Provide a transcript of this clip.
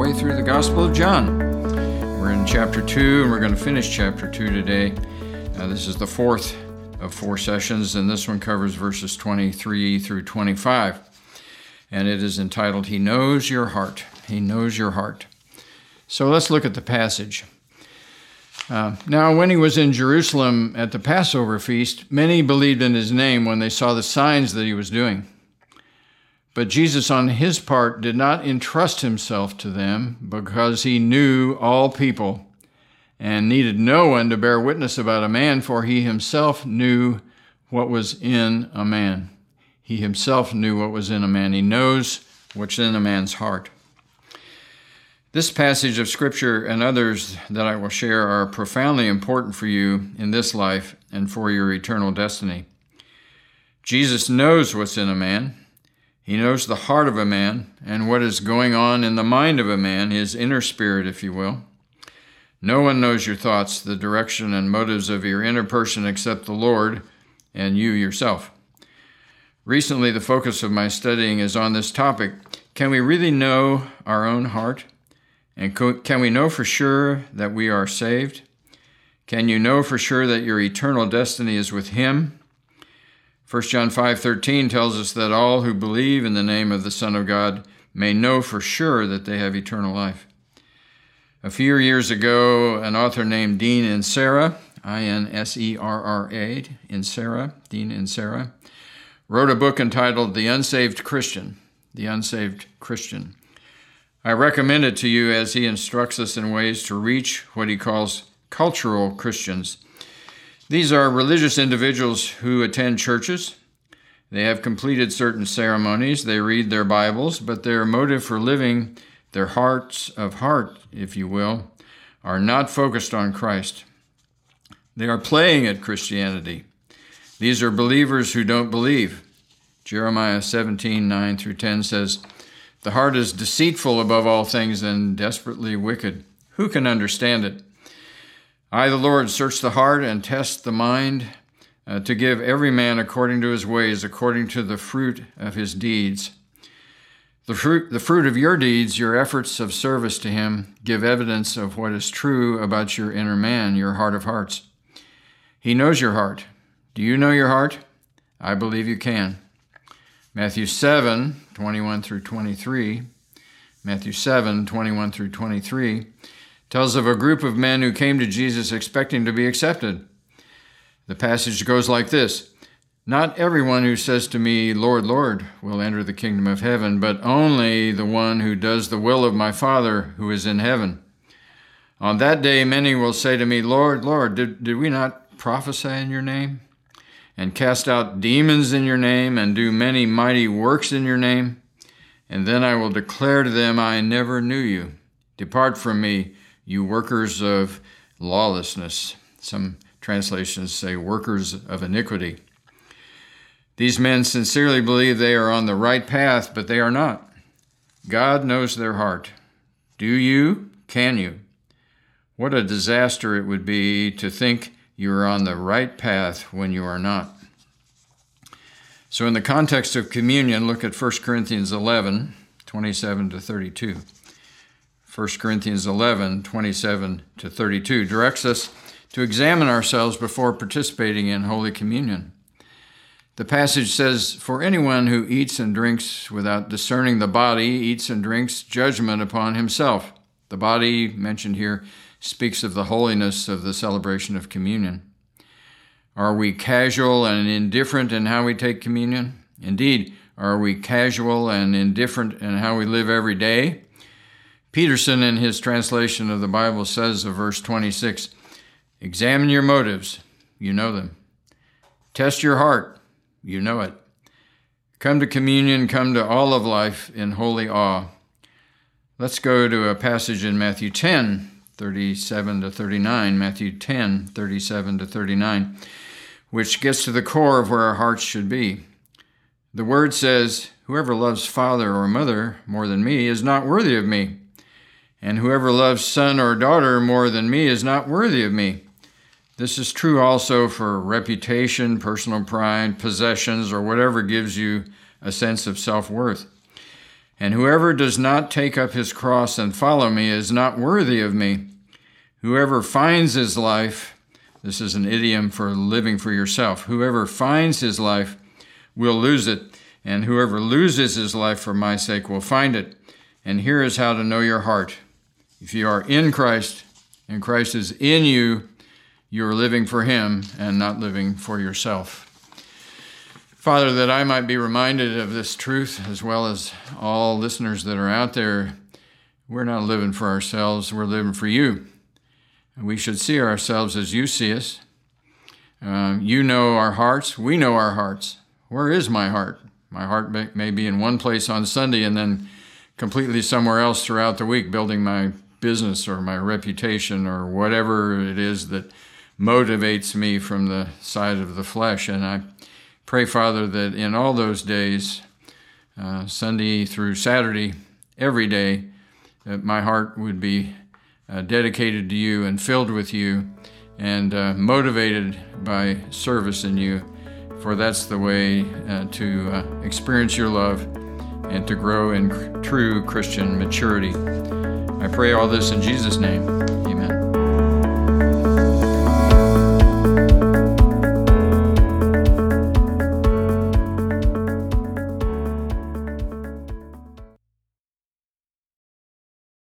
way through the Gospel of John. We're in chapter 2, and we're going to finish chapter 2 today. This is the fourth of 4 sessions, and this one covers verses 23 through 25. And it is entitled, He Knows Your Heart. He knows your heart. So let's look at the passage. Now, when he was in Jerusalem at the Passover feast, many believed in his name when they saw the signs that he was doing. But Jesus, on his part, did not entrust himself to them because he knew all people and needed no one to bear witness about a man, for he himself knew what was in a man. He himself knew what was in a man. He knows what's in a man's heart. This passage of Scripture and others that I will share are profoundly important for you in this life and for your eternal destiny. Jesus knows what's in a man. He knows the heart of a man and what is going on in the mind of a man, his inner spirit, if you will. No one knows your thoughts, the direction and motives of your inner person except the Lord and you yourself. Recently, the focus of my studying is on this topic. Can we really know our own heart? And can we know for sure that we are saved? Can you know for sure that your eternal destiny is with Him? 1 John 5:13 tells us that all who believe in the name of the Son of God may know for sure that they have eternal life. A few years ago, an author named Dean Inserra, I-N-S-E-R-R-A, Inserra, Dean Inserra, wrote a book entitled The Unsaved Christian, The Unsaved Christian. I recommend it to you as he instructs us in ways to reach what he calls cultural Christians. These are religious individuals who attend churches. They have completed certain ceremonies. They read their Bibles, but their motive for living, their hearts of heart, if you will, are not focused on Christ. They are playing at Christianity. These are believers who don't believe. Jeremiah 17:9 through 10 says, "The heart is deceitful above all things and desperately wicked. Who can understand it? I, the Lord, search the heart and test the mind to give every man according to his ways, according to the fruit of his deeds." The fruit of your deeds, your efforts of service to Him, give evidence of what is true about your inner man, your heart of hearts. He knows your heart. Do you know your heart? I believe you can. Matthew 7:21 through 23, Matthew 7:21 through 23, tells of a group of men who came to Jesus expecting to be accepted. The passage goes like this: "Not everyone who says to me, 'Lord, Lord,' will enter the kingdom of heaven, but only the one who does the will of my Father who is in heaven. On that day many will say to me, 'Lord, Lord, did we not prophesy in your name, and cast out demons in your name, and do many mighty works in your name?' And then I will declare to them, 'I never knew you. Depart from me, you workers of lawlessness.'" Some translations say workers of iniquity. These men sincerely believe they are on the right path, but they are not. God knows their heart. Do you? Can you? What a disaster it would be to think you are on the right path when you are not. So in the context of communion, look at 1 Corinthians 11, 27 to 32. 1 Corinthians 11, 27 to 32 directs us to examine ourselves before participating in Holy Communion. The passage says, "For anyone who eats and drinks without discerning the body eats and drinks judgment upon himself." The body mentioned here speaks of the holiness of the celebration of communion. Are we casual and indifferent in how we take communion? Indeed, are we casual and indifferent in how we live every day? Peterson, in his translation of the Bible, says of verse 26, "Examine your motives, you know them. Test your heart, you know it. Come to communion, come to all of life in holy awe." Let's go to a passage in Matthew 10, 37 to 39, Matthew 10, 37 to 39, which gets to the core of where our hearts should be. The word says, "Whoever loves father or mother more than me is not worthy of me, and whoever loves son or daughter more than me is not worthy of me. This is true also for reputation, personal pride, possessions, or whatever gives you a sense of self-worth. And whoever does not take up his cross and follow me is not worthy of me. Whoever finds his life," this is an idiom for living for yourself, "whoever finds his life will lose it, and whoever loses his life for my sake will find it. And here is how to know your heart. If you are in Christ and Christ is in you, you are living for him and not living for yourself." Father, that I might be reminded of this truth, as well as all listeners that are out there, we're not living for ourselves, we're living for you. And we should see ourselves as you see us. You know our hearts, we know our hearts. Where is my heart? My heart may be in one place on Sunday and then completely somewhere else throughout the week, building my business or my reputation or whatever it is that motivates me from the side of the flesh. And I pray, Father, that in all those days, Sunday through Saturday, every day, that my heart would be dedicated to you and filled with you and motivated by service in you, for that's the way to experience your love and to grow in true Christian maturity. I pray all this in Jesus' name.